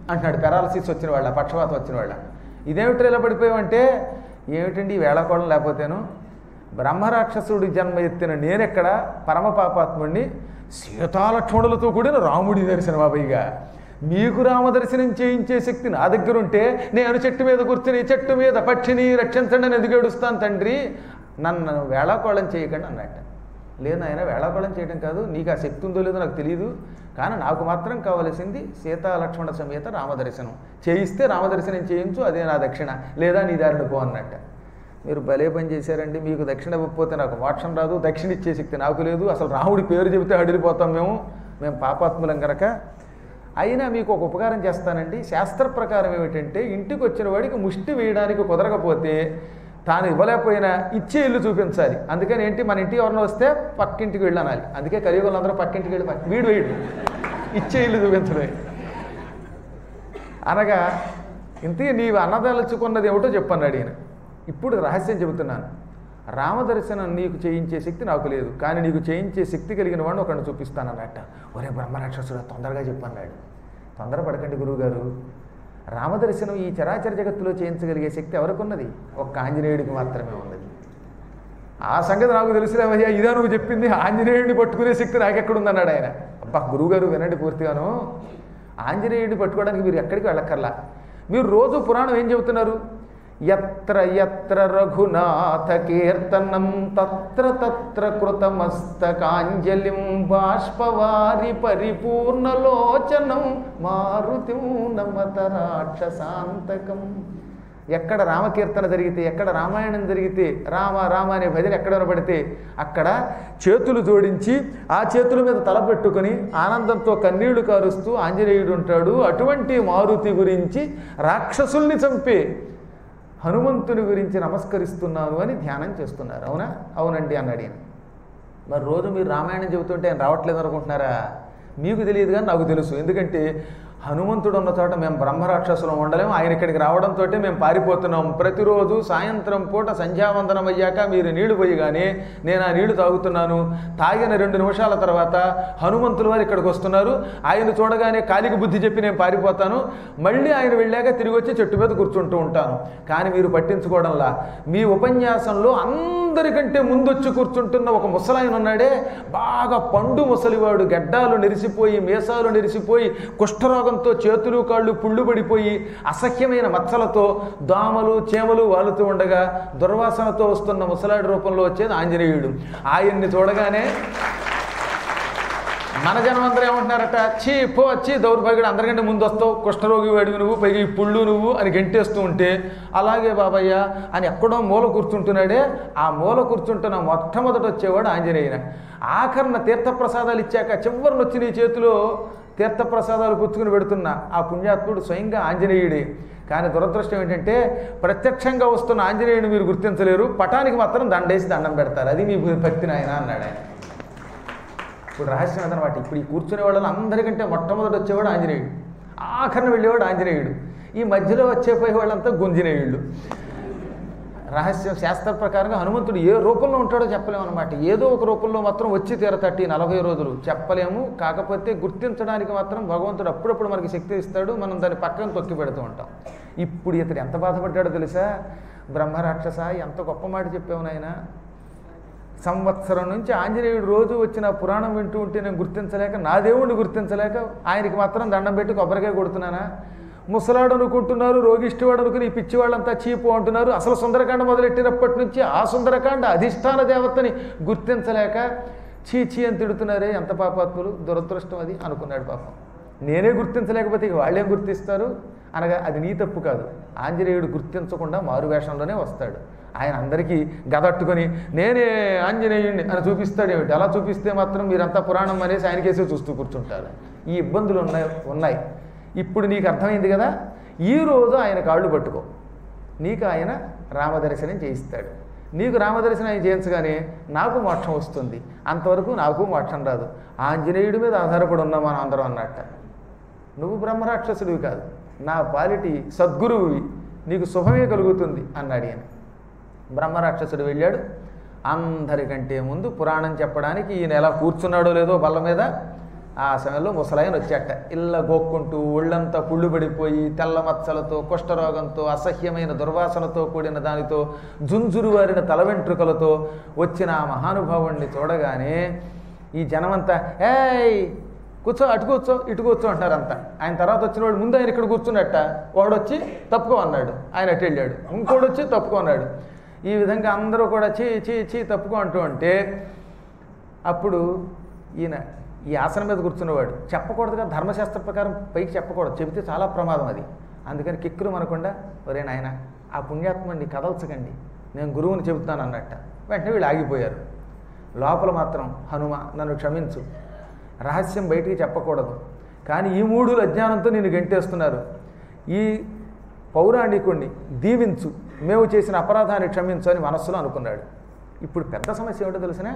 అంటున్నాడు. పెరాలసిస్ వచ్చిన వాళ్ళ, పక్షవాతం వచ్చిన వాళ్ళ. ఇదేమిటి ఇలా పడిపోయావంటే, ఏమిటండి ఈ వేళాకోళం లేకపోతేను, బ్రహ్మరాక్షసుడి జన్మ ఎత్తిన నేనెక్కడ పరమ పాపాత్ముడిని, సీతాలక్ష్మణులతో కూడిన రాముడి దర్శనం అబ్బాయిగా, మీకు రామదర్శనం చేయించే శక్తి నా దగ్గర ఉంటే నేను చెట్టు మీద కూర్చుని చెట్టు మీద పక్షిని రక్షించండి అని ఎందుకు ఏడుస్తాను తండ్రి, నన్ను వేళాకోళం చేయకండి అన్నట్ట. లేదు ఆయన వేళాకోళం చేయడం కాదు, నీకు ఆ శక్తి ఉందో లేదో నాకు తెలియదు, కానీ నాకు మాత్రం కావలసింది సీతాలక్ష్మణ సమేత రామదర్శనం చేయిస్తే రామదర్శనం చేయించు, అదే నా దక్షిణ, లేదా నీ దారిని పో అన్నట్ట. మీరు భలే పని చేశారండి, మీకు దక్షిణ ఇవ్వకపోతే నాకు మోక్షం రాదు, దక్షిణ ఇచ్చే శక్తి నాకు లేదు, అసలు రాముడి పేరు చెబితే అడిగిపోతాం మేము పాపాత్ములం కనుక. అయినా మీకు ఒక ఉపకారం చేస్తానండి. శాస్త్ర ప్రకారం ఏమిటంటే, ఇంటికి వచ్చిన వాడికి ముష్టి వేయడానికి కుదరకపోతే తాను ఇవ్వలేకపోయినా ఇచ్చే ఇల్లు చూపించాలి. అందుకని ఏంటి, మన ఇంటికి ఎవరైనా వస్తే పక్కింటికి వెళ్ళి అనాలి. అందుకే కలియుగంలో అందరూ పక్కింటికి వెళ్ళి వీడు వేయడు, ఇచ్చే ఇల్లు చూపించలేదు. అనగా ఇంతకీ నీవు అన్నదలుచుకున్నది ఏమిటో చెప్పన్నాడు ఈయన. ఇప్పుడు రహస్యం చెబుతున్నాను. రామదర్శనం నీకు చేయించే శక్తి నాకు లేదు, కానీ నీకు చేయించే శక్తి కలిగిన వాడిని ఒకరిని చూపిస్తానన్నట్ట. ఒరే బ్రహ్మరాక్షసుడు తొందరగా చెప్పన్నాడు. తొందరపడకండి గురువుగారు, రామదర్శనం ఈ చరాచర జగత్తులో చేయించగలిగే శక్తి ఎవరికి ఉన్నది? ఒక్క ఆంజనేయుడికి మాత్రమే ఉన్నది. ఆ సంగతి నాకు తెలుసులేవయ్యా, ఇదా నువ్వు చెప్పింది, ఆంజనేయుడిని పట్టుకునే శక్తి నాకెక్కడుందన్నాడు ఆయన. అబ్బా గురువుగారు వినండి పూర్తిగాను. ఆంజనేయుడిని పట్టుకోవడానికి మీరు ఎక్కడికి వెళ్ళక్కర్లా. మీరు రోజు పురాణం ఏం చెబుతున్నారు? యత్ర యత్ర రఘునాథ కీర్తనం తత్ర తత్ర కృతమస్తకాంజలిం బాష్పవారి పరిపూర్ణలోచనం మారుతిం నమత రాక్షసాంతకం. ఎక్కడ రామకీర్తన జరిగితే, ఎక్కడ రామాయణం జరిగితే, రామ రామ అనే భజన ఎక్కడ వినపడితే అక్కడ చేతులు జోడించి ఆ చేతుల మీద తల పెట్టుకుని ఆనందంతో కన్నీళ్లు కారుస్తూ ఆంజనేయుడు ఉంటాడు. అటువంటి మారుతి గురించి, రాక్షసుల్ని చంపే హనుమంతుని గురించి నమస్కరిస్తున్నాను అని ధ్యానం చేస్తున్నారు. అవునా? అవునండి అన్నాడు ఈయన. మరి రోజు మీరు రామాయణం చెబుతుంటే ఆయన రావట్లేదు అనుకుంటున్నారా? మీకు తెలియదు కానీ నాకు తెలుసు. ఎందుకంటే హనుమంతుడు ఉన్న చోట మేము బ్రహ్మరాక్షసులం ఉండలేము, ఆయన ఇక్కడికి రావడంతో మేము పారిపోతున్నాం. ప్రతిరోజు సాయంత్రం పూట సంధ్యావందనం అయ్యాక మీరు నీళ్లు పోయగానే నేను ఆ నీళ్లు తాగుతున్నాను. తాగిన 2 నిమిషాల తర్వాత హనుమంతుల వారు ఇక్కడికి వస్తున్నారు. ఆయన చూడగానే కాలికి బుద్ధి చెప్పి నేను పారిపోతాను. మళ్ళీ ఆయన వెళ్ళాక తిరిగి వచ్చి చెట్టు మీద కూర్చుంటూ ఉంటాను. కానీ మీరు పట్టించుకోవడంలా. మీ ఉపన్యాసంలో అందరికంటే ముందొచ్చి కూర్చుంటున్న ఒక ముసలాయన ఉన్నాడే, బాగా పండు ముసలివాడు, గడ్డాలు నెరిసిపోయి మీసాలు నెరిసిపోయి కుష్ఠరోగంతో చేతులు కాళ్ళు పుళ్ళు పడిపోయి అసహ్యమైన మచ్చలతో దోమలు చీమలు వాలుతూ ఉండగా దుర్వాసనతో వస్తున్న ముసలాడి రూపంలో వచ్చేది ఆంజనేయుడు. ఆయన్ని చూడగానే మన జనమందరూ ఏమంటున్నారట, చీ పో వచ్చి దౌర్భాగ్యుడు, అందరికంటే ముందు వస్తావు, కుష్ఠరోగి వాడివి నువ్వు, పైగా ఈ పుళ్ళు నువ్వు అని గెంటేస్తూ ఉంటే అలాగే బాబయ్య అని ఎక్కడో మూల కూర్చుంటున్నాడే, ఆ మూల కూర్చుంటున్న మొట్టమొదట వచ్చేవాడు ఆంజనేయున. ఆఖరణ తీర్థప్రసాదాలు ఇచ్చాక చివరిని వచ్చి నీ చేతిలో తీర్థప్రసాదాలు పుచ్చుకుని పెడుతున్న ఆ పుణ్యాత్ముడు స్వయంగా ఆంజనేయుడే. కానీ దురదృష్టం ఏంటంటే ప్రత్యక్షంగా వస్తున్న ఆంజనేయుడిని మీరు గుర్తించలేరు, పటానికి మాత్రం దండేసి దండం పెడతారు. అది మీ భక్తి నాయన అన్నాడు ఆయన. ఇప్పుడు రహస్యం అదనమాట. ఇప్పుడు ఈ కూర్చునే వాళ్ళని అందరికంటే మొట్టమొదటి వచ్చేవాడు ఆంజనేయుడు, ఆఖరణ వెళ్ళేవాడు ఆంజనేయుడు, ఈ మధ్యలో వచ్చేపోయే వాళ్ళంతా గుంజినేయుళ్ళు. రహస్యం శాస్త్ర ప్రకారంగా హనుమంతుడు ఏ రూపంలో ఉంటాడో చెప్పలేము అనమాట. ఏదో ఒక రూపంలో మాత్రం వచ్చి తీరతట్టి 40 రోజులు చెప్పలేము. కాకపోతే గుర్తించడానికి మాత్రం భగవంతుడు అప్పుడప్పుడు మనకి శక్తి ఇస్తాడు, మనం దాన్ని పక్కన తొక్కి పెడుతూ ఉంటాం. ఇప్పుడు ఇతడు ఎంత బాధపడ్డాడో తెలుసా? బ్రహ్మరాక్షస ఎంత గొప్ప మాట చెప్పావు నాయన. సంవత్సరం నుంచి ఆంజనేయుడు రోజు వచ్చిన పురాణం వింటూ ఉంటే నేను గుర్తించలేక, నా దేవుణ్ణి గుర్తించలేక ఆయనకి మాత్రం దండం పెట్టి కొబ్బరికాయ కొడుతున్నానా? ముసలాడు అనుకుంటున్నారు, రోగిష్టివాడు అనుకుని ఈ పిచ్చివాళ్ళంతా చీపు అంటున్నారు. అసలు సుందరకాండ మొదలెట్టినప్పటి నుంచి ఆ సుందరకాండ అధిష్టాన దేవతని గుర్తించలేక చీచీ అని తిడుతున్నారే, ఎంత పాపాత్ములు, దురదృష్టం అది అనుకున్నాడు. పాపం నేనే గుర్తించలేకపోతే ఇక వాళ్ళేం గుర్తిస్తారు అనగా అది నీ తప్పు కాదు. ఆంజనేయుడు గుర్తించకుండా మారువేషంలోనే వస్తాడు. ఆయన అందరికీ గదట్టుకొని నేనే ఆంజనేయుడిని అని చూపిస్తాడు. ఏమిటి అలా చూపిస్తే మాత్రం మీరంతా పురాణం అనేసి ఆయనకేసే చూస్తూ కూర్చుంటారు. ఈ ఇబ్బందులు ఉన్నాయి. ఇప్పుడు నీకు అర్థమైంది కదా. ఈరోజు ఆయన కాళ్ళు పట్టుకో, నీకు ఆయన రామదర్శనం చేయిస్తాడు. నీకు రామదర్శనం ఆయన చేయించగానే నాకు మోక్షం వస్తుంది, అంతవరకు నాకు మోక్షం రాదు. ఆంజనేయుడి మీద ఆధారపడి ఉన్నాం మనం అందరం అన్నట్ట. నువ్వు బ్రహ్మరాక్షసుడివి కాదు, నా పాలిటి సద్గురువువి, నీకు శుభమే కలుగుతుంది అన్నాడు ఈయన. బ్రహ్మరాక్షసుడు వెళ్ళాడు. అందరికంటే ముందు పురాణం చెప్పడానికి ఈయన ఎలా కూర్చున్నాడో లేదో బల్ల మీద ఆ సమయంలో ముసలాయన వచ్చాట. ఇళ్ళ గోక్కుంటూ ఒళ్ళంతా పుళ్ళు పడిపోయి తెల్ల మచ్చలతో, కుష్ఠరోగంతో, అసహ్యమైన దుర్వాసనతో కూడిన దానితో, జుంజురువారిన తల వెంట్రుకలతో వచ్చిన ఆ మహానుభావుణ్ణి చూడగానే ఈ జనమంతా ఏయ్ కూర్చో, అటు కూర్చో, ఇటు కూర్చో అంటారంతా. ఆయన తర్వాత వచ్చిన వాడు ముందు ఆయన ఇక్కడ కూర్చున్నట్ట, వాడు వచ్చి తప్పుకో అన్నాడు, ఆయన అటు వెళ్ళాడు. ఇంకోటి వచ్చి తప్పుకో అన్నాడు. ఈ విధంగా అందరూ కూడా చీ తప్పుకో అంటూ ఉంటే అప్పుడు ఈయన ఈ ఆసనం మీద కూర్చున్నవాడు చెప్పకూడదుగా, ధర్మశాస్త్ర ప్రకారం పైకి చెప్పకూడదు, చెబితే చాలా ప్రమాదం అది. అందుకని కిక్కురు అనకుండా ఒరే నాయన ఆ పుణ్యాత్మని కదల్చకండి, నేను గురువుని చెబుతున్నాను అన్నట్ట. వెంటనే వీళ్ళు ఆగిపోయారు. లోపల మాత్రం హనుమ నన్ను క్షమించు, రహస్యం బయటికి చెప్పకూడదు, కానీ ఈ మూఢులు అజ్ఞానంతో నేను గెంటేస్తున్నారు, ఈ పౌరాణికుణ్ణి దీవించు, మేము చేసిన అపరాధాన్ని క్షమించు అని మనస్సులో అనుకున్నాడు. ఇప్పుడు పెద్ద సమస్య ఏమిటో తెలిసినా,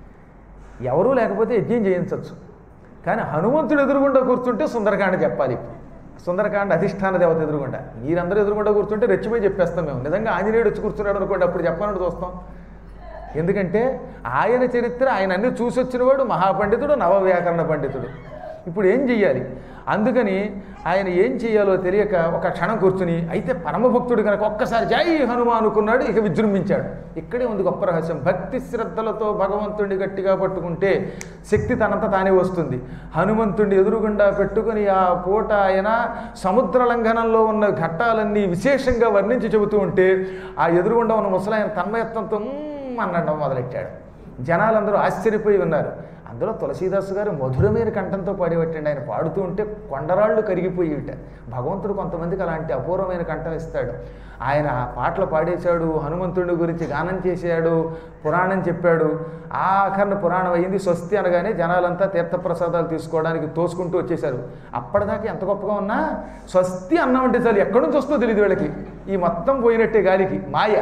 ఎవరూ లేకపోతే యజ్ఞం చేయించవచ్చు, కానీ హనుమంతుడు ఎదురుగుండా కూర్చుంటే సుందరకాండ చెప్పాలి. సుందరకాండ అధిష్టాన దేవత ఎదురుగుండా, మీరందరూ ఎదురుగుండా కూర్చుంటే రెచ్చిపోయి చెప్పేస్తాం మేము. నిజంగా ఆంజనేయుడు వచ్చి కూర్చున్నాడు అనుకోండి, అప్పుడు చెప్పాలని చూస్తాం. ఎందుకంటే ఆయన చరిత్ర, ఆయన అన్ని చూసి వచ్చినవాడు మహాపండితుడు, నవవ్యాకరణ పండితుడు. ఇప్పుడు ఏం చెయ్యాలి? అందుకని ఆయన ఏం చెయ్యాలో తెలియక ఒక క్షణం కూర్చుని, అయితే పరమభక్తుడు కనుక ఒక్కసారి జై హనుమ అనుకున్నాడు, ఇక విజృంభించాడు. ఇక్కడే ఉంది గొప్ప రహస్యం. భక్తి శ్రద్ధలతో భగవంతుడిని గట్టిగా పట్టుకుంటే శక్తి తనంత తానే వస్తుంది. హనుమంతుడిని ఎదురుగుండా పెట్టుకుని ఆ పూట ఆయన సముద్ర లంఘనంలో ఉన్న ఘట్టాలన్నీ విశేషంగా వర్ణించి చెబుతూ ఉంటే ఆ ఎదురుగుండా ఉన్న ముసలాయన తన్మయత్వంతో అన్నడం మొదలెట్టాడు. జనాలందరూ ఆశ్చర్యపోయి ఉన్నారు. అందులో తులసీదాసు గారు మధురమైన కంఠంతో పాడేవట్టండి. ఆయన పాడుతూ ఉంటే కొండరాళ్ళు కరిగిపోయేవిట. భగవంతుడు కొంతమందికి అలాంటి అపూర్వమైన కంఠం ఇస్తాడు. ఆయన పాటలు పాడేశాడు, హనుమంతుడి గురించి గానం చేశాడు, పురాణం చెప్పాడు. ఆఖరణ పురాణం అయింది. స్వస్తి అనగానే జనాలంతా తీర్థప్రసాదాలు తీసుకోవడానికి తోసుకుంటూ వచ్చేశారు. అప్పటిదాకా ఎంత గొప్పగా ఉన్నా స్వస్తి అన్నామంటే చాలు ఎక్కడి నుంచి వస్తుందో తెలియదు వీళ్ళకి. ఈ మొత్తం పోయినట్టే గాలికి మాయ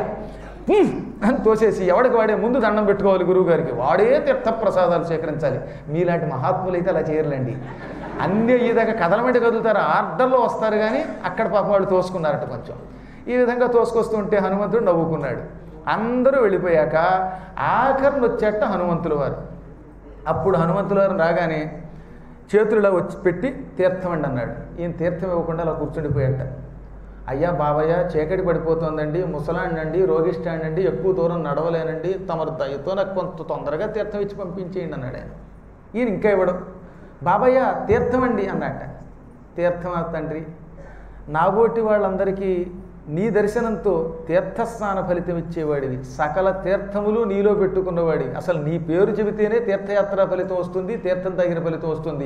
అని తోసేసి ఎవడికి వాడే ముందు దండం పెట్టుకోవాలి గురువు గారికి, వాడే తీర్థప్రసాదాలు సేకరించాలి. మీలాంటి మహాత్ములు అయితే అలా చేయరులేండి. అన్నీ అయ్యేదాకా కదలమంటే కదులుతారు, ఆర్డర్లో వస్తారు, కానీ అక్కడ పాప వాళ్ళు తోసుకున్నారట కొంచెం. ఈ విధంగా తోసుకొస్తుంటే హనుమంతుడు నవ్వుకున్నాడు. అందరూ వెళ్ళిపోయాక ఆఖరిని వచ్చేట హనుమంతుల వారు. అప్పుడు హనుమంతుల వారు రాగానే చేతులు వచ్చి పెట్టి తీర్థం అండి అన్నాడు. ఈయన తీర్థం ఇవ్వకుండా అలా కూర్చుండిపోయాట. అయ్యా బాబయ్య చీకటి పడిపోతుందండి, ముసలాండండి, రోగిష్టాండండి, ఎక్కువ దూరం నడవలేనండి, తమరు దయతో నాకు కొంత తొందరగా తీర్థం ఇచ్చి పంపించేయండి అన్నాడు ఆయన. ఈయన ఇంకా ఇవ్వడం. బాబయ్య తీర్థం అండి అన్నట్ట. తీర్థం తండ్రి, నాబోటి వాళ్ళందరికీ నీ దర్శనంతో తీర్థస్నాన ఫలితం ఇచ్చేవాడివి, సకల తీర్థములు నీలో పెట్టుకున్నవాడివి, అసలు నీ పేరు చెబితేనే తీర్థయాత్ర ఫలితం వస్తుంది, తీర్థం తగిన ఫలితం వస్తుంది.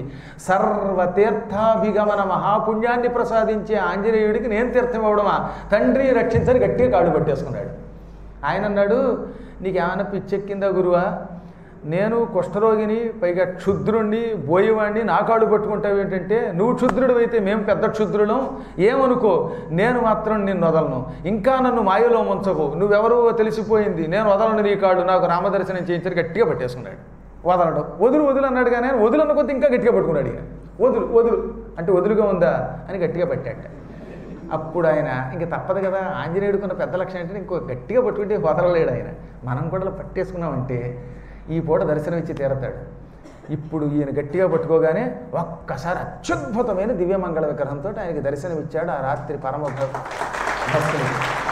సర్వతీర్థాభిగమన మహాపుణ్యాన్ని ప్రసాదించే ఆంజనేయుడికి నేను తీర్థం ఇవ్వడమా? తండ్రి రక్షించని గట్టిగా కాళ్ళు పట్టేసుకున్నాడు. ఆయన అన్నాడు, నీకేమైనా పిచ్చెక్కిందా గురువా? నేను కుష్ఠరోగిని, పైగా క్షుద్రుణ్ణి, బోయేవాడిని, నా కాళ్ళు పట్టుకుంటావు ఏంటంటే, నువ్వు క్షుద్రుడు అయితే మేము పెద్ద క్షుద్రులం, ఏమనుకో, నేను మాత్రం నిన్ను వదలను, ఇంకా నన్ను మాయలో ముంచకు, నువ్వెవరో తెలిసిపోయింది, నేను వదలను నీ కాళ్ళు, నాకు రామదర్శనం చేయించని గట్టిగా పట్టేసుకున్నాడు. వదలడం వదులు అన్నాడు, కానీ ఆయన వదులు అన్న కొద్ది ఇంకా గట్టిగా పట్టుకున్నాడు. ఇక వదులు అంటే వదులుగా ఉందా అని గట్టిగా పట్టాట. అప్పుడు ఆయన ఇంక తప్పదు కదా, ఆంజనేయుడుకున్న పెద్ద లక్షణం అంటే ఇంకో గట్టిగా పట్టుకుంటే వదలలేడు ఆయన. మనం కూడా పట్టేసుకున్నామంటే ఈ పూట దర్శనం ఇచ్చి తీరతాడు. ఇప్పుడు ఈయన గట్టిగా పట్టుకోగానే ఒక్కసారి అత్యద్భుతమైన దివ్యమంగళ విగ్రహంతో ఆయనకి దర్శనం ఇచ్చాడు ఆ రాత్రి పరమ భక్తుని.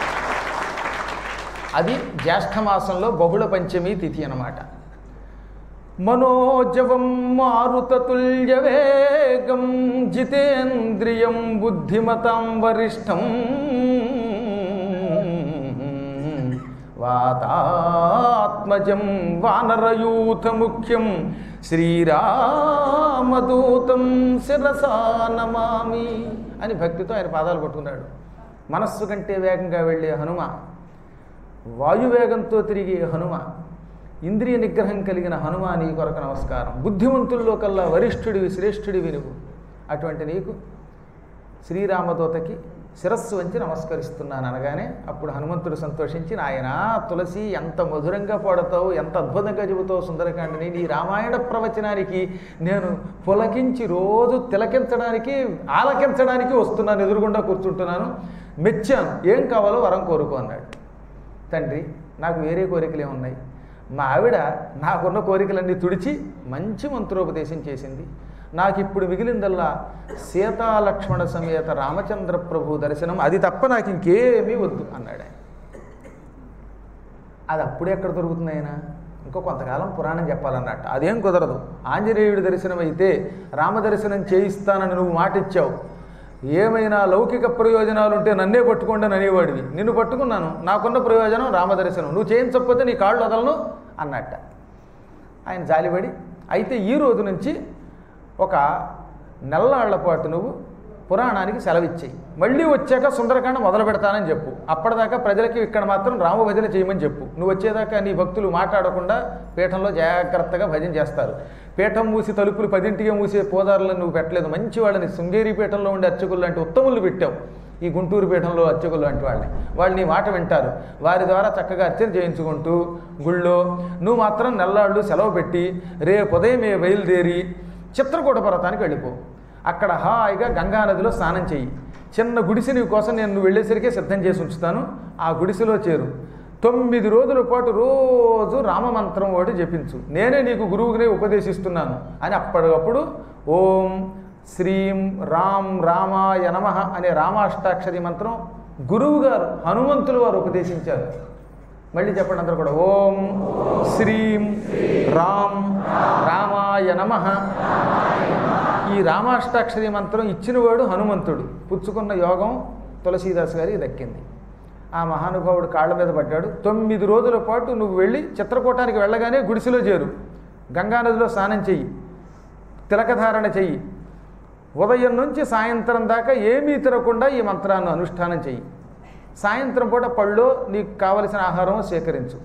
అది జ్యేష్ఠమాసంలో బహుళ పంచమి తిథి అన్నమాట. మనోజవం మారుతతుల్య వేగం జితేంద్రియం బుద్ధిమతాం వరిష్టం వాతాత్మజం వానరయూథ ముఖ్యం శ్రీరామదూతం శిరసా నమామి అని భక్తితో ఆయన పాదాలు పట్టుకున్నాడు. మనస్సు కంటే వేగంగా వెళ్ళే హనుమ, వాయువేగంతో తిరిగే హనుమ, ఇంద్రియ నిగ్రహం కలిగిన హనుమ, నీ కొరకు నమస్కారం. బుద్ధిమంతుల్లో కల్లా వరిష్ఠుడివి, శ్రేష్ఠుడివి నువ్వు. అటువంటి నీకు శ్రీరామదూతకి శిరస్సు వంచి నమస్కరిస్తున్నాను అనగానే అప్పుడు హనుమంతుడు సంతోషించి, నాయన తులసి ఎంత మధురంగా పాడతావు, ఎంత అద్భుతంగా చెబుతావు సుందరకాండని, నీ రామాయణ ప్రవచనానికి నేను పులకించి రోజు తిలకించడానికి ఆలకించడానికి వస్తున్నాను, ఎదురుగుండా కూర్చుంటున్నాను, మెచ్చాను, ఏం కావాలో వరం కోరుకో అన్నాడు. తండ్రి నాకు వేరే కోరికలే ఉన్నాయి. మా ఆవిడ నాకున్న కోరికలన్నీ తుడిచి మంచి మంత్రోపదేశం చేసింది. నాకు ఇప్పుడు మిగిలిందల్లా సీతాలక్ష్మణ సమేత రామచంద్ర ప్రభు దర్శనం, అది తప్ప నాకు ఇంకేమీ వద్దు అన్నాడు ఆయన. అది అప్పుడే ఎక్కడ దొరుకుతుంది ఆయన? ఇంకో కొంతకాలం పురాణం చెప్పాలన్నట్టు. అదేం కుదరదు. ఆంజనేయుడి దర్శనం అయితే రామదర్శనం చేయిస్తానని నువ్వు మాట ఇచ్చావు, ఏమైనా లౌకిక ప్రయోజనాలు ఉంటే నన్నే పట్టుకోండి అని అనేవాడివి, నిన్ను పట్టుకున్నాను, నాకున్న ప్రయోజనం రామదర్శనం, నువ్వు చేయించకపోతే నీ కాళ్ళు వదలను అన్నట్ట. ఆయన జాలిపడి, అయితే ఈ రోజు నుంచి ఒక నెల్లాళ్ల పాటు నువ్వు పురాణానికి సెలవిచ్చేయి, మళ్ళీ వచ్చాక సుందరకాండ మొదలు పెడతానని చెప్పు, అప్పటిదాకా ప్రజలకి ఇక్కడ మాత్రం రామ భజన చేయమని చెప్పు, నువ్వు వచ్చేదాకా నీ భక్తులు మాట్లాడకుండా పీఠంలో జాగ్రత్తగా భజన చేస్తారు. పీఠం మూసి తలుపులు 10ంటికే మూసే పోదారులను నువ్వు పెట్టలేదు, మంచి వాళ్ళని శృంగేరి పీఠంలో ఉండే అర్చకులు లాంటి ఉత్తములు పెట్టావు, ఈ గుంటూరు పీఠంలో అర్చకులు లాంటి వాళ్ళని, వాళ్ళు నీ మాట వింటారు, వారి ద్వారా చక్కగా అర్చన చేయించుకుంటూ గుళ్ళో నువ్వు మాత్రం నెల్లాళ్ళు సెలవు పెట్టి రేపు ఉదయమే బయలుదేరి చిత్రకూట పర్వతానికి వెళ్ళిపో, అక్కడ హాయిగా గంగానదిలో స్నానం చెయ్యి, చిన్న గుడిసె నీ కోసం నేను నువ్వు వెళ్ళేసరికే సిద్ధం చేసి ఉంచుతాను, ఆ గుడిసెలో చేరు, 9 రోజుల పాటు రోజు రామమంత్రం ఒకటి జపించు, నేనే నీకు గురువుగానే ఉపదేశిస్తున్నాను అని అప్పటికప్పుడు ఓం శ్రీం రామ్ రామాయ నమః అనే రామాష్టాక్షరి మంత్రం గురువు గారు హనుమంతులు వారు ఉపదేశించారు. మళ్ళీ చెప్పండి అందరూ కూడా, ఓం శ్రీం రామ్ రామాయ నమః. ఈ రామాష్టాక్షరి మంత్రం ఇచ్చినవాడు హనుమంతుడు, పుచ్చుకున్న యోగం తులసీదాస్ గారికి దక్కింది. ఆ మహానుభావుడు కాళ్ళ మీద పడ్డాడు. 9 రోజుల పాటు నువ్వు వెళ్ళి చిత్రకూటానికి వెళ్ళగానే గుడిసెలో చేరు, గంగానదిలో స్నానం చెయ్యి, తిలకధారణ చెయ్యి, ఉదయం నుంచి సాయంత్రం దాకా ఏమీ తినకుండా ఈ మంత్రాన్ని అనుష్ఠానం చెయ్యి, సాయంత్రం పూట పళ్ళో నీకు కావలసిన ఆహారం సేకరించు.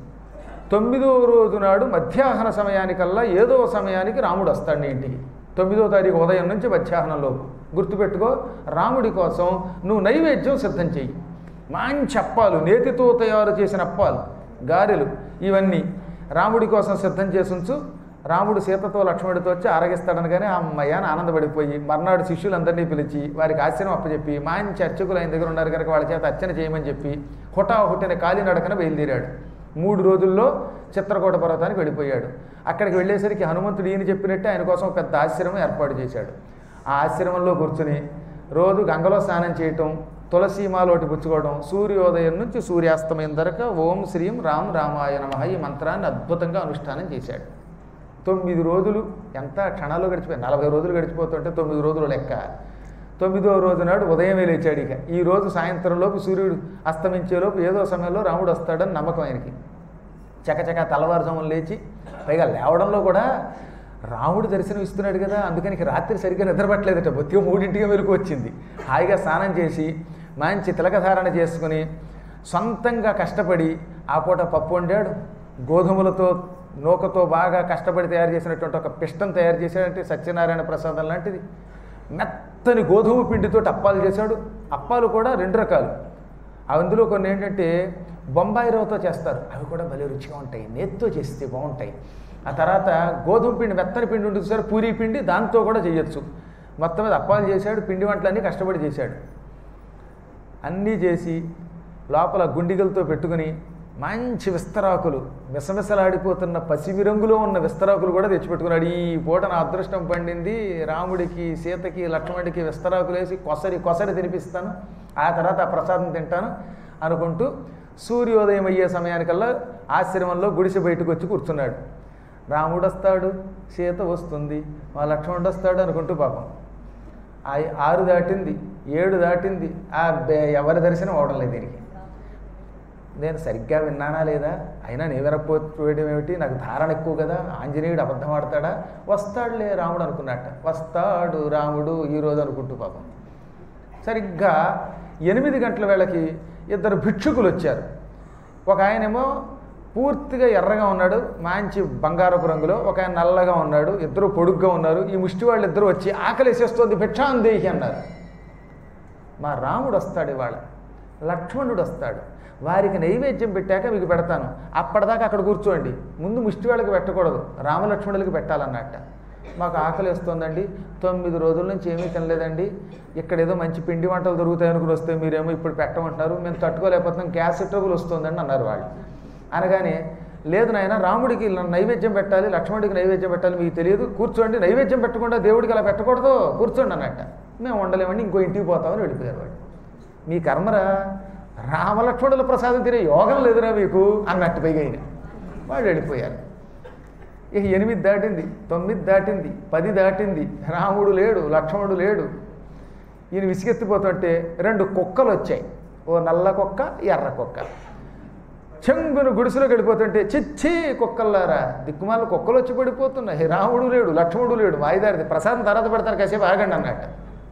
9వ రోజు నాడు మధ్యాహ్న సమయానికల్లా ఏదో సమయానికి రాముడు వస్తాడు నీ ఇంటికి. 9వ తారీఖు ఉదయం నుంచి మధ్యాహ్నంలోపు గుర్తుపెట్టుకో, రాముడి కోసం నువ్వు నైవేద్యం సిద్ధం చెయ్యి. మంచి అప్పాలు, నేతితో తయారు చేసిన అప్పాలు, గారెలు, ఇవన్నీ రాముడి కోసం సిద్ధం చేసి ఉంచు. రాముడు సీతతో లక్ష్మణుడితో వచ్చి ఆరగిస్తాడనగానే అమ్మయ్య అని ఆనందపడిపోయి మర్నాడు శిష్యులందరినీ పిలిచి వారికి ఆశ్రమం అప్పచెప్పి మంచి అర్చకులు ఆయన దగ్గర ఉన్నారు కనుక వాళ్ళ చేత అర్చన చేయమని చెప్పి హుటాహుటిన కాలినడకన బయలుదేరాడు. 3 రోజుల్లో చిత్రకూట పర్వతానికి వెళ్ళిపోయాడు. అక్కడికి వెళ్ళేసరికి హనుమంతుడు ఈయన చెప్పినట్టే ఆయన కోసం ఒక పెద్ద ఆశ్రమం ఏర్పాటు చేశాడు. ఆ ఆశ్రమంలో కూర్చుని రోజు గంగలో స్నానం చేయటం, తులసీమాలోటి పుచ్చుకోవడం, సూర్యోదయం నుంచి సూర్యాస్తమయం వరకు ఓం శ్రీం రామ్ రామాయ నమః ఈ మంత్రాన్ని అద్భుతంగా అనుష్ఠానం చేశాడు. 9 రోజులు ఎంత క్షణాల్లో గడిచిపోయాయి. 40 రోజులు గడిచిపోతుంటే 9 రోజులు లెక్క. 9వ రోజు నాడు ఉదయమే లేచాడు. ఇక ఈ రోజు సాయంత్రంలోపు సూర్యుడు అస్తమించేలోపు ఏదో సమయంలో రాముడు వస్తాడని నమ్మకం ఆయనకి. చకచక తెల్లవారుజామున లేచి, పైగా లేవడంలో కూడా రాముడు దర్శనం ఇస్తున్నాడు కదా, అందుకని రాత్రి సరిగ్గా నిద్రపట్టలేదట, బొత్తిగా 3ంటికే మెలకు వచ్చింది. హాయిగా స్నానం చేసి మంచి తిలకధారణ చేసుకుని సొంతంగా కష్టపడి ఆ పూట పప్పు వండాడు. గోధుమలతో నూకతో బాగా కష్టపడి తయారు చేసినటువంటి ఒక పిష్టం తయారు చేశాడంటే సత్యనారాయణ ప్రసాదం లాంటిది. మెత్తని గోధుమ పిండితో అప్పాలు చేశాడు. అప్పాలు కూడా 2 రకాలు. అందులో కొన్ని ఏంటంటే బొంబాయి రవ్వతో చేస్తారు, అవి కూడా భలే రుచిగా ఉంటాయి, నేతితో చేస్తే బాగుంటాయి. ఆ తర్వాత గోధుమ పిండి, మెత్తని పిండి ఉంటుంది సార్, పూరీ పిండి, దాంతో కూడా చేయొచ్చు. మొత్తం మీద అప్పాలు చేశాడు, పిండి వంటలన్నీ కష్టపడి చేశాడు. అన్నీ చేసి లోపల గుండిగలతో పెట్టుకుని మంచి విస్తరాకులు, మిసమిసలాడిపోతున్న పసిమి రంగులో ఉన్న విస్తరాకులు కూడా తెచ్చిపెట్టుకున్నాడు. ఈ పూట నా అదృష్టం పండింది, రాముడికి సీతకి లక్ష్మణుడికి విస్తరాకులు వేసి కొసరి తినిపిస్తాను, ఆ తర్వాత ఆ ప్రసాదం తింటాను అనుకుంటూ సూర్యోదయం అయ్యే సమయానికల్లా ఆశ్రమంలో గుడిసె బయటకు వచ్చి కూర్చున్నాడు. రాముడు వస్తాడు, సీత వస్తుంది, మా లక్ష్మణుడు వస్తాడు అనుకుంటూ పాపం 6 దాటింది, 7 దాటింది, ఎవరి దర్శనం అవడం లేదు దీనికి. నేను సరిగ్గా విన్నానా లేదా, అయినా నేను వినకపోవడం ఏమిటి, నాకు ధారణ ఎక్కువ కదా, ఆంజనేయుడు అబద్ధం ఆడతాడా, వస్తాడులే రాముడు అనుకున్నట్ట, వస్తాడు రాముడు ఈరోజు అనుకుంటూ పాపం. సరిగ్గా 8 గంటల వేళకి 2 భిక్షుకులు వచ్చారు. ఒక ఆయనేమో పూర్తిగా ఎర్రగా ఉన్నాడు, మంచి బంగారపు రంగులో, ఒక ఆయన నల్లగా ఉన్నాడు, ఇద్దరు పొడుగ్గా ఉన్నారు. ఈ ముష్టి వాళ్ళు ఇద్దరు వచ్చి ఆకలేసేస్తోంది భిక్షాందేహి అన్నారు. మా రాముడు వస్తాడు, ఇవాళ లక్ష్మణుడు వస్తాడు, వారికి నైవేద్యం పెట్టాక మీకు పెడతాను, అప్పటిదాకా అక్కడ కూర్చోండి, ముందు ముష్టి వాళ్ళకి పెట్టకూడదు, రామలక్ష్మణులకి పెట్టాలన్నట్ట. మాకు ఆకలి వస్తుందండి, 9 రోజుల నుంచి ఏమీ తినలేదండి, ఇక్కడ ఏదో మంచి పిండి వంటలు దొరుకుతాయి అనుకుని వస్తే మీరేమో ఇప్పుడు పెట్టమంటున్నారు, మేము తట్టుకోలేకపోతున్నాం, గ్యాస్ ట్రబుల్ వస్తుందండి అన్నారు వాళ్ళు. అనగానే లేదు నాయన రాముడికి నైవేద్యం పెట్టాలి, లక్ష్మణుడికి నైవేద్యం పెట్టాలి, మీకు తెలియదు, కూర్చోండి, నైవేద్యం పెట్టకుండా దేవుడికి అలా పెట్టకూడదు, కూర్చోండి అన్నట్ట. మేము ఉండలేమండి, ఇంకో ఇంటికి పోతామని వెళ్ళిపోయారు వాడు. మీ కర్మరా, రామలక్ష్మణుల ప్రసాదం తినే యోగం లేదురా మీకు అన్నట్టు పైగా అయిన వాడు వెళ్ళిపోయారు. ఇక 8 దాటింది, 9 దాటింది, 10 దాటింది, రాముడు లేడు, లక్ష్మణుడు లేడు. ఈయన విసిగెత్తిపోతుంటే 2 కుక్కలు వచ్చాయి, ఓ నల్ల కుక్క, ఎర్ర కుక్క. చెంగును గుడిసెలోకి వెళ్ళిపోతుంటే చిచ్చి కుక్కల్లారా, దిక్కుమాల కుక్కలు వచ్చి పడిపోతున్నాయి, రాముడు లేడు, లక్ష్మణుడు లేడు, వాయిదారిది, ప్రసాదం తర్వాత పెడతారు, కాసేపు ఆగండి అన్నట్టు.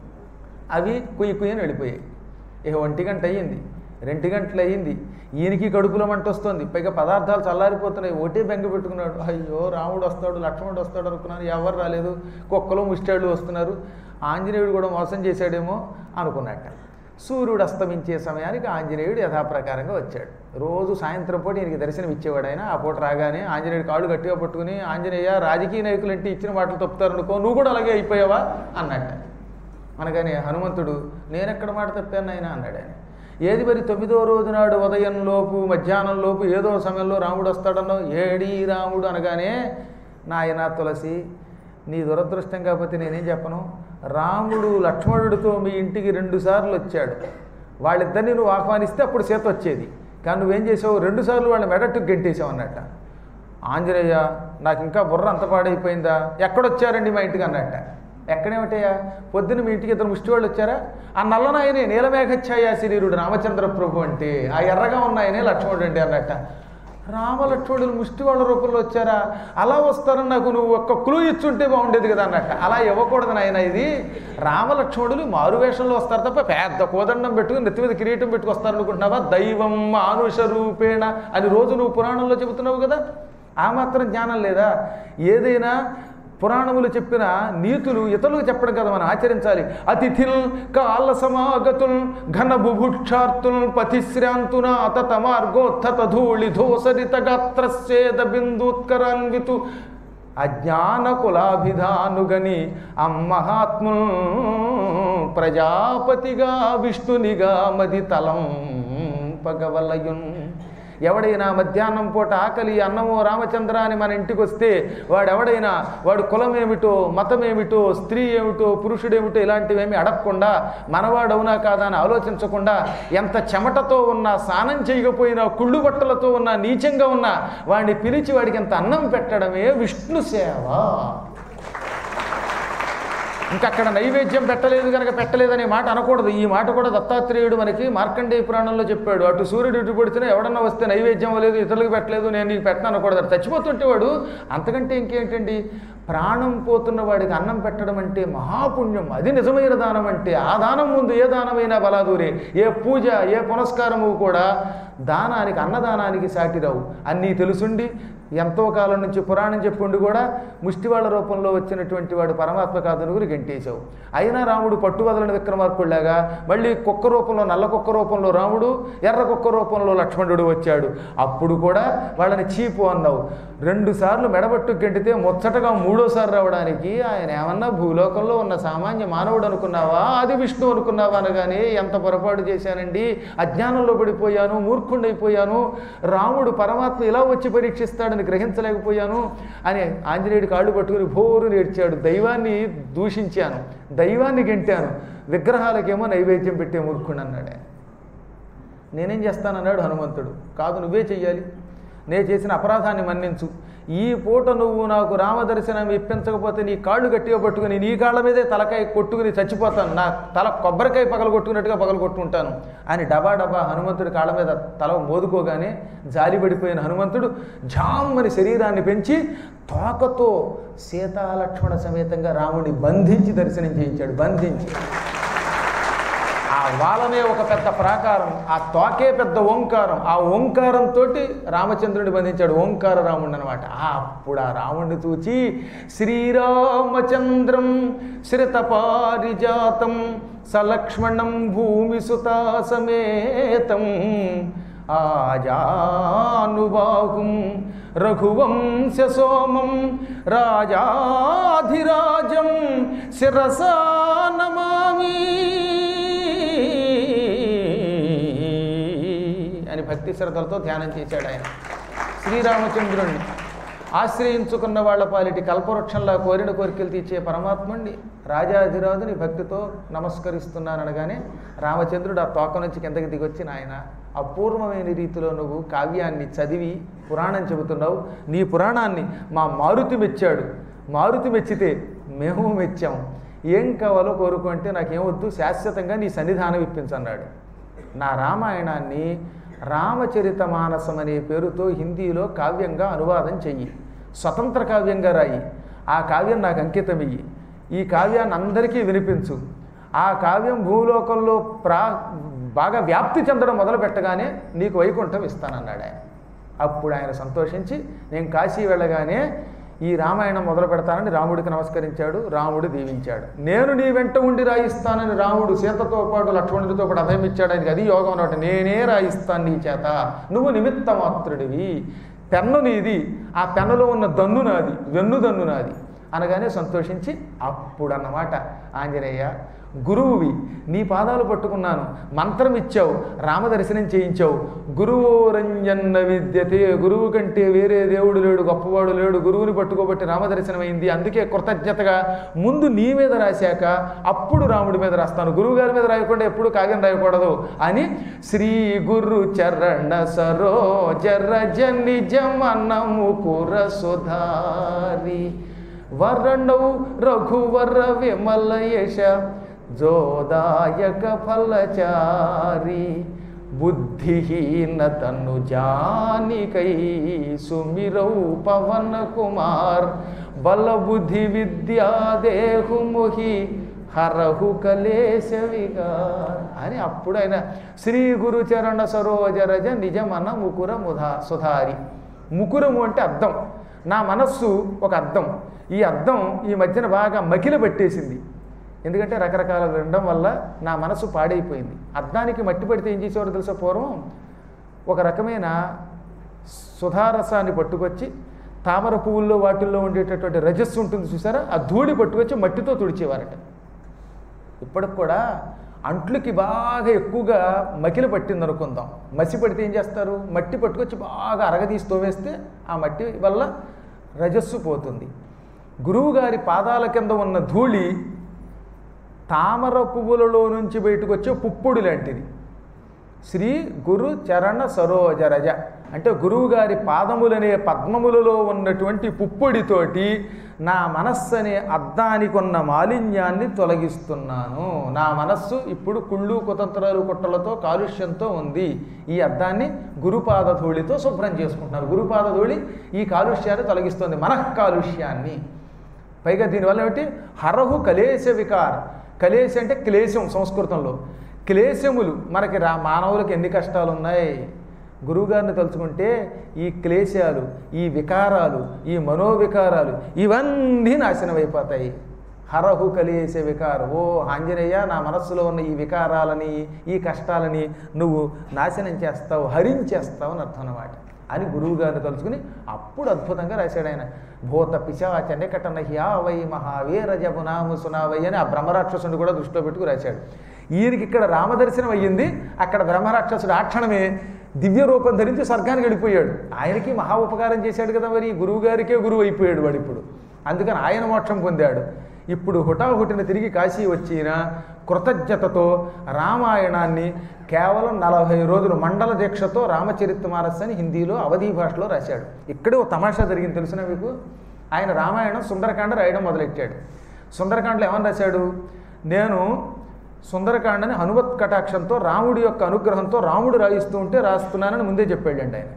అవి కుయ్యి కుయ్యని వెళ్ళిపోయాయి. ఇక 1 గంట అయ్యింది, 2 గంటలు అయ్యింది, ఈయనకి కడుపులో మంట వస్తుంది, పైగా పదార్థాలు చల్లారిపోతున్నాయి. ఒకటే బెంగ పెట్టుకున్నాడు, అయ్యో రాముడు వస్తాడు, లక్ష్మణుడు వస్తాడు అనుకున్నాను, ఎవరు రాలేదు, కుక్కలు ముష్టాళ్ళు వస్తున్నారు, ఆంజనేయుడు కూడా మోసం చేశాడేమో అనుకున్నట్ట. సూర్యుడు అస్తమించే సమయానికి ఆంజనేయుడు యథాప్రకారంగా వచ్చాడు. రోజు సాయంత్రం పూట ఈయనకి దర్శనం ఇచ్చేవాడు ఆయన. ఆ పూట రాగానే ఆంజనేయుడు కాళ్ళు గట్టిగా పట్టుకుని, ఆంజనేయ రాజకీయ నాయకులు అంటే ఇచ్చిన మాటలు తప్పుతారనుకో, నువ్వు కూడా అలాగే అయిపోయావా అన్నట్ట. అనగానే హనుమంతుడు, నేనెక్కడ మాట తప్పాను ఆయన అన్నాడు ఆయన. ఏది మరి 9వ రోజు నాడు ఉదయంలోపు మధ్యాహ్నంలోపు ఏదో సమయంలో రాముడు వస్తాడన్నావు, ఏడీ రాముడు అనగానే, నాయన తులసి నీ దురదృష్టం కాకపోతే నేనేం చెప్పను, రాముడు లక్ష్మణుడితో మీ ఇంటికి 2 సార్లు వచ్చాడు, వాళ్ళిద్దరిని నువ్వు ఆహ్వానిస్తే అప్పుడు సీత వచ్చేది, కానీ నువ్వేం చేసావు, 2 సార్లు వాళ్ళ మెడట్టుకు గెంటేసావు అన్నట్ట. ఆంజనేయ నాకు ఇంకా బుర్ర అంత పాడైపోయిందా, ఎక్కడొచ్చారండి మా ఇంటికి అన్నట్ట. ఎక్కడేమిటయ్యా, పొద్దున్న మీ ఇంటికి 2 ముష్టి వాళ్ళు వచ్చారా, ఆ నల్లనాయనే నీలమేఘఛాయ శరీరుడు రామచంద్ర ప్రభు అంటే, ఆ ఎర్రగా ఉన్నాయనే లక్ష్మణుడు అంటే అన్నట్ట. రామలక్ష్మణుడు ముష్టి వాళ్ళ రూపంలో వచ్చారా, అలా వస్తారని నాకు నువ్వు ఒక్క క్లూ ఇచ్చుంటే బాగుండేది కదా అన్నట్ట. అలా ఇవ్వకూడదు నాయన, ఇది రామలక్ష్మణులు మారువేషంలో వస్తారు తప్ప పెద్ద కోదండం పెట్టుకుని నెత్తి మీద కిరీటం పెట్టుకొస్తారనుకుంటున్నావా, దైవం మానుష రూపేణ అని రోజు నువ్వు పురాణంలో చెబుతున్నావు కదా, ఆ మాత్రం జ్ఞానం లేదా? ఏదైనా పురాణములు చెప్పిన నీతులు ఇతరులకు చెప్పడం కదా మనం ఆచరించాలి. అతిథిల్ కాల సమాగతుల్ ఘన బుభుక్షార్తుల్ పతిశ్రాంతునాథ తమార్గోత్థత ధూళి ధోసరిత గాత్రస్యేద బిందూత్కరాన్వితు అజ్ఞాన కులాభిధానుగని అమ్మహాత్ముల్ ప్రజాపతిగా విష్ణునిగా మది తలం పగవలయున్. ఎవడైనా మధ్యాహ్నం పూట ఆకలి అన్నమో రామచంద్ర అని మన ఇంటికి వస్తే వాడెవడైనా వాడు కులం ఏమిటో, మతం ఏమిటో, స్త్రీ ఏమిటో, పురుషుడేమిటో ఇలాంటివేమీ అడగకుండా, మనవాడవునా కాదా అని ఆలోచించకుండా, ఎంత చెమటతో ఉన్నా, స్నానం చేయకపోయినా, కుళ్ళు బట్టలతో ఉన్నా, నీచంగా ఉన్నా వాడిని పిలిచి వాడికి ఎంత అన్నం పెట్టడమే విష్ణు సేవ. ఇంకక్కడ నైవేద్యం పెట్టలేదు కనుక పెట్టలేదనే మాట అనకూడదు. ఈ మాట కూడా దత్తాత్రేయుడు మనకి మార్కండేయ పురాణంలో చెప్పాడు. అటు సూర్యుడు ఇటు పడితేనే ఎవడన్నా వస్తే నైవేద్యం అవ్వలేదు, ఇతరులకు పెట్టలేదు, నేను నీకు పెట్టను అనకూడదు. అటు చచ్చిపోతుంటే వాడు అంతకంటే ఇంకేంటండి, ప్రాణం పోతున్న వాడికి అన్నం పెట్టడం అంటే మహాపుణ్యం, అది నిజమైన దానం అంటే. ఆ దానం ముందు ఏ దానమైనా బలాదూరే, ఏ పూజ ఏ పునస్కారము కూడా దానానికి అన్నదానానికి సాటిరావు. అన్నీ తెలుసుండి ఎంతో కాలం నుంచి పురాణం చెప్పుండి కూడా ముష్టివాళ్ల రూపంలో వచ్చినటువంటి వాడు పరమాత్మ కాదనుగురు గెంటేశావు. అయినా రాముడు పట్టువదలని విక్రమార్కుడిలాగా మళ్ళీ కుక్క రూపంలో, నల్ల కుక్క రూపంలో రాముడు, ఎర్ర కుక్క రూపంలో లక్ష్మణుడు వచ్చాడు. అప్పుడు కూడా వాళ్ళని చీపు అన్నావు. 2 సార్లు మెడబట్టు గెంటితే ముచ్చటగా 3వసారి రావడానికి ఆయన ఏమన్నా భూలోకంలో ఉన్న సామాన్య మానవుడు అనుకున్నావా, అది విష్ణు అనుకున్నావా అనగానే ఎంత పొరపాటు చేశానండి, అజ్ఞానంలో పడిపోయాను, మూర్ఖుండైపోయాను, రాముడు పరమాత్మ ఇలా వచ్చి పరీక్షిస్తాడని గ్రహించలేకపోయాను అని ఆంజనేయుడి కాళ్ళు పట్టుకుని భోరు నేర్చాడు. దైవాన్ని దూషించాను, దైవాన్ని గెంటాను, విగ్రహాలకేమో నైవేద్యం పెట్టే మూర్ఖుడు అన్నాడు. నేనేం చేస్తానన్నాడు హనుమంతుడు. కాదు, నువ్వే చెయ్యాలి, నే చేసిన అపరాధాన్ని మన్నించు, ఈ పూట నువ్వు నాకు రామదర్శనం ఇప్పించకపోతే నీ కాళ్ళు గట్టిగా పట్టుకుని నీ కాళ్ళ మీదే తలకాయ కొట్టుకుని చచ్చిపోతాను, నా తల కొబ్బరికాయ పగలగొట్టుకున్నట్టుగా పగలగొట్టుకుంటాను అని డబా డబా హనుమంతుడి కాళ్ళ మీద తల మోదుకోగానే జాలిపడిపోయిన హనుమంతుడు ఝామ్మని శరీరాన్ని పెంచి తోకతో సీతాలక్ష్మణ సమేతంగా రాముడిని బంధించి దర్శనం చేయించాడు. బంధించి ఆ వాళ్ళనే ఒక పెద్ద ప్రాకారం, ఆ తోకే పెద్ద ఓంకారం, ఆ ఓంకారంతో రామచంద్రుడిని బంధించాడు. ఓంకార రాముడు అనమాట. అప్పుడు ఆ రాముడిని చూచి శ్రీరామచంద్రం శ్రితపారిజాతం సలక్ష్మణం భూమిసుతా సమేతం ఆజానుబాహుం రఘువంశ సోమం రాజాధిరాజం శిరసా నమామి అని భక్తి శ్రద్ధలతో ధ్యానం చేశాడు ఆయన. శ్రీరామచంద్రుణ్ణి ఆశ్రయించుకున్న వాళ్ళ పాలిటి కల్పవృక్షంలా కోరిన కోరికలు తీర్చే పరమాత్ముణ్ణి రాజాధిరాజుని భక్తితో నమస్కరిస్తున్నాననగానే రామచంద్రుడు ఆ తోక నుంచి కిందకి దిగొచ్చి నాయన అపూర్వమైన రీతిలో నువ్వు కావ్యాన్ని చదివి పురాణం చెబుతున్నావు. నీ పురాణాన్ని మా మారుతి మెచ్చాడు. మారుతి మెచ్చితే మేము మెచ్చాం. ఏం కావాలో కోరుకుంటే నాకేమొద్దు, శాశ్వతంగా నీ సన్నిధానం ఇప్పించన్నాడు. నా రామాయణాన్ని రామచరితమానసం అనే పేరుతో హిందీలో కావ్యంగా అనువాదం చెయ్యి, స్వతంత్ర కావ్యంగా రాయి. ఆ కావ్యం నాకు అంకితం ఇయ్యి. ఈ కావ్యాన్ని అందరికీ వినిపించు. ఆ కావ్యం భూలోకంలో బాగా వ్యాప్తి చెందడం మొదలు పెట్టగానే నీకు వైకుంఠం ఇస్తానన్నాడు ఆయన. అప్పుడు ఆయన సంతోషించి నేను కాశీ వెళ్ళగానే ఈ రామాయణం మొదలు పెడతానని రాముడికి నమస్కరించాడు. రాముడు దీవించాడు. నేను నీ వెంట ఉండి రాయిస్తానని రాముడు సీతతో పాటు లక్ష్మణుడితో పాటు అభయం ఇచ్చాడు. ఆయనకి అది యోగం అన్నమాట. నేనే రాయిస్తాను నీ చేత, నువ్వు నిమిత్త మాత్రుడివి. పెన్ను నీది, ఆ పెన్నులో ఉన్న దన్ను నాది, వెన్ను దన్ను నాది అనగానే సంతోషించి అప్పుడు అన్నమాట ఆంజనేయ గురువువి, నీ పాదాలు పట్టుకున్నాను, మంత్రం ఇచ్చావు, రామదర్శనం చేయించావు. గురువురంజన్న విద్యతే, గురువు కంటే వేరే దేవుడు లేడు, గొప్పవాడు లేడు, గురువుని పట్టుకోబట్టి రామదర్శనం అయింది. అందుకే కృతజ్ఞతగా ముందు నీ మీద రాశాక అప్పుడు రాముడి మీద రాస్తాను, గురువు గారి మీద రాయకుండా ఎప్పుడు కావ్యం రాయకూడదు అని శ్రీ గురు చరణ సరోజ రజ నిజమనము పుర సుధారి వర్ణౌ రఘువర విమల యశ జోదాయక ఫలచారి బుద్ధిహీన తను జానికై సుమిరౌ పవన కుమార్ బలబుద్ధి విద్యా దేహుముహి హరహు కలేశ విగార్ అని అప్పుడు ఆయన శ్రీ గురు చరణ సరోజ రజ నిజమన ముకుర సుధారి. ముకురము అంటే అద్దం, నా మనస్సు ఒక అద్దం. ఈ అద్దం ఈ మధ్యన బాగా మకిల పట్టేసింది. ఎందుకంటే రకరకాల వినడం వల్ల నా మనసు పాడైపోయింది. అద్దానికి మట్టి పడితే ఏం చేసేవారు తెలుసా? పూర్వం ఒక రకమైన సుధారసాన్ని పట్టుకొచ్చి తామర పువ్వుల్లో వాటిల్లో ఉండేటటువంటి రజస్సు ఉంటుంది చూసారా, ఆ ధూళి పట్టుకొచ్చి మట్టితో తుడిచేవారట. ఇప్పటికి కూడా అంట్లుకి బాగా ఎక్కువగా మకిలి పట్టింది అనుకుందాం, మసి పడితే ఏం చేస్తారు? మట్టి పట్టుకొచ్చి బాగా అరగదీసి తోవేస్తే ఆ మట్టి వల్ల రజస్సు పోతుంది. గురువుగారి పాదాల కింద ఉన్న ధూళి తామర పువ్వులలో నుంచి బయటకు వచ్చే పుప్పొడి లాంటిది. శ్రీ గురు చరణ సరోజ రజ అంటే గురువుగారి పాదములనే పద్మములలో ఉన్నటువంటి పుప్పొడితోటి నా మనస్సు అనే అద్దానికి ఉన్న మాలిన్యాన్ని తొలగిస్తున్నాను. నా మనస్సు ఇప్పుడు కుళ్ళు కుతంత్రాలు కుట్రలతో కాలుష్యంతో ఉంది. ఈ అద్దాన్ని గురుపాద ధూళితో శుభ్రం చేసుకుంటున్నారు. గురుపాద ధూళి ఈ కాలుష్యాన్ని తొలగిస్తుంది, మనఃకాలుష్యాన్ని. పైగా దీనివల్ల ఏమిటి? హరహు కలేశ వికార్. కలేశ అంటే క్లేశం సంస్కృతంలో. క్లేశములు మనకి మానవులకు ఎన్ని కష్టాలు ఉన్నాయి. గురువుగారిని తలుచుకుంటే ఈ క్లేశాలు, ఈ వికారాలు, ఈ మనోవికారాలు ఇవన్నీ నాశనం అయిపోతాయి. హరహు కలేశ వికారం. ఓ ఆంజనేయ, నా మనస్సులో ఉన్న ఈ వికారాలని ఈ కష్టాలని నువ్వు నాశనం చేస్తావు, హరించేస్తావు అని అర్థం అన్నమాట అని గురువుగారిని తలుచుకుని అప్పుడు అద్భుతంగా రాశాడు ఆయన. భూత పిశాచ నికటన హ్యావై మహావీర జపునాము సునావై అని ఆ బ్రహ్మరాక్షసుని కూడా దృష్టిలో పెట్టుకు రాశాడు. ఈయనకి ఇక్కడ రామదర్శనం అయ్యింది, అక్కడ బ్రహ్మరాక్షసుడు ఆ క్షణమే దివ్య రూపం ధరించి స్వర్గానికి వెళ్ళిపోయాడు. ఆయనకి మహా ఉపకారం చేశాడు కదా, మరి గురువు గారికే గురువు అయిపోయాడు వాడు ఇప్పుడు. అందుకని ఆయన మోక్షం పొందాడు. ఇప్పుడు హుటాహుటిన తిరిగి కాశీ వచ్చిన కృతజ్ఞతతో రామాయణాన్ని కేవలం 40 రోజులు మండల దీక్షతో రామచరితమానస్ అని హిందీలో అవధీ భాషలో రాశాడు. ఇక్కడే ఓ తమాషా జరిగింది తెలిసిన మీకు. ఆయన రామాయణం సుందరకాండ రాయడం మొదలెట్టాడు. సుందరకాండలో ఏమని రాశాడు? నేను సుందరకాండని హనుమత్ కటాక్షంతో రాముడి యొక్క అనుగ్రహంతో రాముడు రాయిస్తూ ఉంటే రాస్తున్నానని ముందే చెప్పాడండి ఆయన.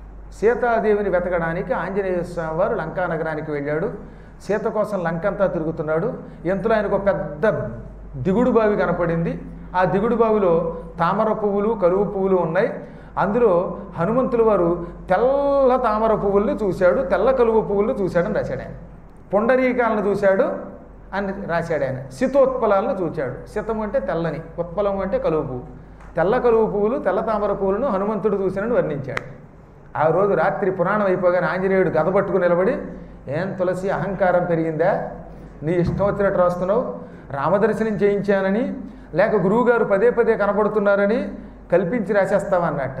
సీతాదేవిని వెతకడానికి ఆంజనేయ స్వామి వారు లంకా నగరానికి వెళ్ళాడు. సీత కోసం లంకంతా తిరుగుతున్నాడు. ఎంతలో ఆయనకు ఒక పెద్ద దిగుడు బావి కనపడింది. ఆ దిగుడు బావిలో తామర పువ్వులు, కలువు పువ్వులు ఉన్నాయి. అందులో హనుమంతుల వారు తెల్ల తామర పువ్వుల్ని చూశాడు, తెల్ల కలువు పువ్వుల్ని చూశాడని రాశాడు ఆయన. పొండరీకాలను చూశాడు అని రాశాడు ఆయన. శితోత్పలాలను చూశాడు. శితము అంటే తెల్లని, ఉత్పలము అంటే కలువు పువ్వు. తెల్ల కలువు పువ్వులు, తెల్ల తామర పువ్వులను హనుమంతుడు చూశాడని వర్ణించాడు. ఆ రోజు రాత్రి పురాణం అయిపోగానే ఆంజనేయుడు గద పట్టుకుని నిలబడి, ఏం తులసి అహంకారం పెరిగిందా? నీ ఇష్టం వచ్చినట్టు రాస్తున్నావు. రామదర్శనం చేయించానని లేక గురువుగారు పదే పదే కనపడుతున్నారని కల్పించి రాసేస్తావన్నట్ట.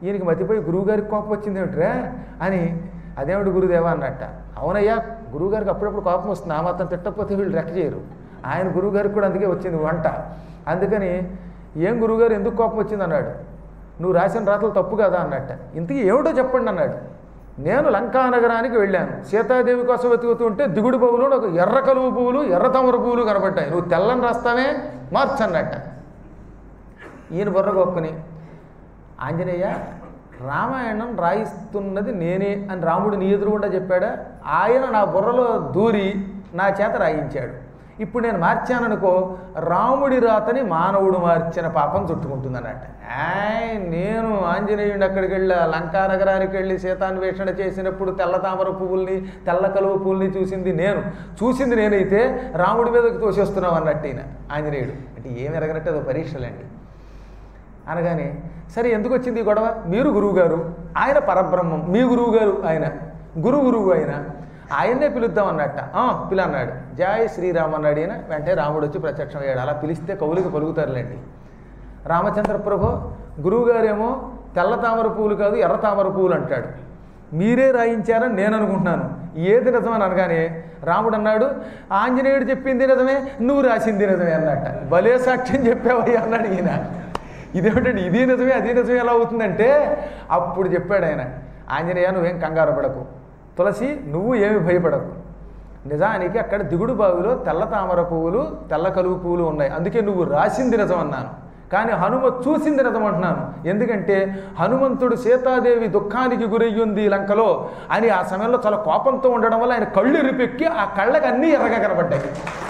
ఈయనకి మతిపోయి గురువుగారికి కోపం వచ్చింది ఏమిట్రా అని, అదేమిటి గురుదేవా అన్నట్ట. అవునయ్యా, గురువుగారికి అప్పుడప్పుడు కోపం వస్తుంది, ఆ మాత్రం తిట్టకపోతే వీళ్ళు రెక్క చేయరు. ఆయన గురువుగారికి కూడా అందుకే వచ్చింది వంట. అందుకని ఏం గురువుగారు ఎందుకు కోపం వచ్చింది అన్నాడు. నువ్వు రాసిన రాతలు తప్పు కదా అన్నట్ట. ఇంతకీ ఏమిటో చెప్పండి అన్నాడు. నేను లంకా నగరానికి వెళ్ళాను, సీతాదేవి కోసం వెతుకుతూ ఉంటే దిగుడు పువ్వులు, ఒక ఎర్ర కలువు పువ్వులు, ఎర్ర తామర పువ్వులు కనబడ్డాయి. నువ్వు తెల్లని రాస్తావే, మార్చన్నట్ట. ఈయన బుర్ర గొప్పని, ఆంజనేయ రామాయణం రాయిస్తున్నది నేనే అని రాముడు నీ ఎదురుగుండా చెప్పాడా? ఆయన నా బుర్రలో దూరి నా చేత రాయించాడు. ఇప్పుడు నేను మార్చాననుకో, రాముడి రాతని మానవుడు మార్చిన పాపం చుట్టుకుంటుంది అన్నట్ట. నేను ఆంజనేయుడు అక్కడికి వెళ్ళి లంకా నగరానికి వెళ్ళి సీతాన్వేషణ చేసినప్పుడు తెల్ల తామర పువ్వుల్ని, తెల్ల కలువ పువ్వుల్ని చూసింది నేనైతే రాముడి మీదకి తోసేస్తున్నావు అన్నట్టు ఈయన ఆంజనేయుడు. అంటే ఏమి ఎరగనట్టు అదో పరీక్షలండి. అనగానే సరే ఎందుకు వచ్చింది ఈ గొడవ? మీరు గురువుగారు, ఆయన పరబ్రహ్మం, మీ గురువుగారు ఆయన, గురువు ఆయన, ఆయన్నే పిలుద్దాం అన్నట్ట. పిలన్నాడు. జై శ్రీరామ్ అన్నాడు ఈయన. వెంటనే రాముడు వచ్చి ప్రత్యక్షం అయ్యాడు. అలా పిలిస్తే కవులకి పలుకుతారులేండి. రామచంద్ర ప్రభు, గురువుగారేమో తెల్ల తామర పువ్వులు కాదు ఎర్ర తామర పువ్వులు అంటాడు, మీరే రాయించారని నేను అనుకుంటున్నాను, ఏది నిజమని అనగానే రాముడు అన్నాడు, ఆంజనేయుడు చెప్పింది నిజమే, నువ్వు రాసింది నిజమే అన్నట్ట. భలే సాక్ష్యం చెప్పావయ్యా అన్నాడు ఈయన. ఇదేమిటండి, ఇది నిజమే అది నిజమే ఎలా అవుతుందంటే అప్పుడు చెప్పాడు ఆయన, ఆంజనేయ నువ్వేం కంగారు పడకు, తులసి నువ్వు ఏమి భయపడకు, నిజానికి అక్కడ దిగుడు బావిలో తెల్ల తామర పువ్వులు, తెల్ల కలువు పువ్వులు ఉన్నాయి, అందుకే నువ్వు రాసింది నిజం అన్నాను. కానీ హనుమ చూసింది నిజం అంటున్నాను. ఎందుకంటే హనుమంతుడు సీతాదేవి దుఃఖానికి గురయ్యింది లంకలో అని ఆ సమయంలో చాలా కోపంతో ఉండడం వల్ల ఆయన కళ్ళు ఎరిపెక్కి ఆ కళ్ళకి అన్నీ ఎర్రగా కనబడ్డాయి.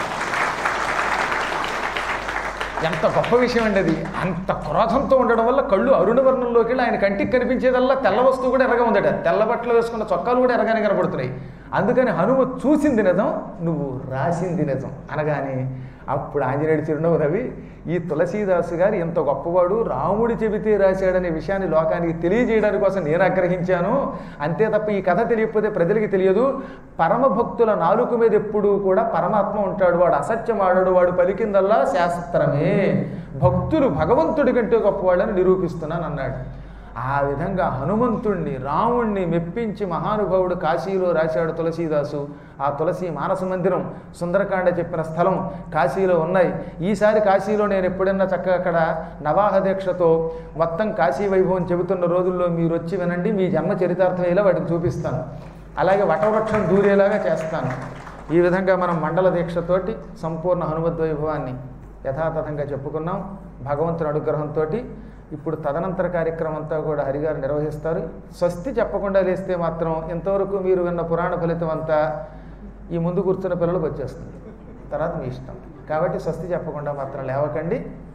ఎంత గొప్ప విషయం అండి అది. అంత క్రోధంతో ఉండడం వల్ల కళ్ళు అరుణవర్ణంలోకి వెళ్ళి ఆయన కంటికి కనిపించేదల్లా తెల్ల వస్తువు కూడా ఎర్రగా ఉందట. తెల్ల బట్టలు వేసుకున్న చొక్కాలు కూడా ఎర్రగానే కనబడుతున్నాయి. అందుకని హనుమ చూసింది నిజం, నువ్వు రాసింది నిజం అనగానే అప్పుడు ఆంజనేయుడు చిరునవ్వు నవ్వి, ఈ తులసీదాసు గారు ఎంత గొప్పవాడు, రాముడి చెబితే రాశాడనే విషయాన్ని లోకానికి తెలియజేయడానికి కోసం నేను ఆగ్రహించాను, అంతే తప్ప ఈ కథ తెలియకపోతే ప్రజలకి తెలియదు. పరమభక్తుల నాలుక మీద ఎప్పుడూ కూడా పరమాత్మ ఉంటాడు, వాడు అసత్యం ఆడాడు, వాడు పలికిందల్లా శాస్త్రమే, భక్తులు భగవంతుడి కంటే గొప్పవాడని నిరూపిస్తున్నాను అన్నాడు. ఆ విధంగా హనుమంతుణ్ణి రాముణ్ణి మెప్పించి మహానుభావుడు కాశీలో రాశాడు తులసీదాసు. ఆ తులసి మానస మందిరం, సుందరకాండ చెప్పిన స్థలం కాశీలో ఉన్నాయి. ఈసారి కాశీలో నేను ఎప్పుడన్నా చక్కగా అక్కడ నవాహ దీక్షతో మొత్తం కాశీ వైభవం చెబుతున్న రోజుల్లో మీరు వచ్చి వినండి, మీ జన్మ చరితార్థమయ్యేలా వాటికి చూపిస్తాను. అలాగే వటవృక్షం దూరేలాగా చేస్తాను. ఈ విధంగా మనం మండల దీక్షతోటి సంపూర్ణ హనుమద్వైభవాన్ని యథాతథంగా చెప్పుకున్నాం. భగవంతుని అనుగ్రహంతో ఇప్పుడు తదనంతర కార్యక్రమం అంతా కూడా హరిగారు నిర్వహిస్తారు. స్వస్తి చెప్పకుండా లేస్తే మాత్రం ఇంతవరకు మీరు విన్న పురాణ ఫలితం అంతా ఈ ముందు కూర్చున్న పిల్లలకు వచ్చేస్తుంది, తర్వాత మీ ఇష్టం. కాబట్టి స్వస్తి చెప్పకుండా మాత్రం లేవకండి.